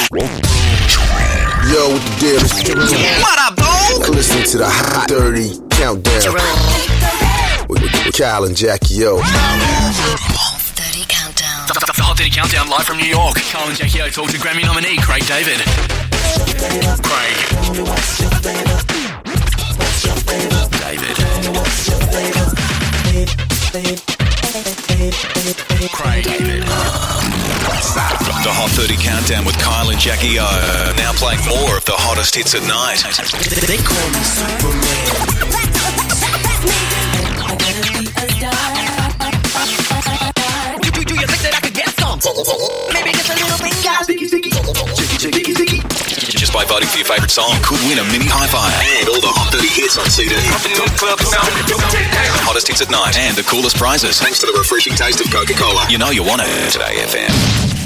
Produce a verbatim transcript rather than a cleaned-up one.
Yo, what the deal is? What up, dog? Listen to the Hot thirty Countdown with, with, with Kyle and Jackie O. Hot thirty Countdown. The, the, the Hot thirty Countdown live from New York. Kyle and Jackie O talk to Grammy nominee Craig David. Craig. David. Craig David. The Hot thirty Countdown with Kyle and Jackie O. Now playing more of the hottest hits at night. They call me Superman. Do, do, do you think that I could get some? Maybe just a little finger. Sticky, sticky. Sticky, sticky, sticky. Just by voting for your favourite song, you could win a mini hi-fi and all the Hot thirty hits on C D. The hottest hits at night and the coolest prizes. Thanks to the refreshing taste of Coca-Cola. You know you want it. Today F M.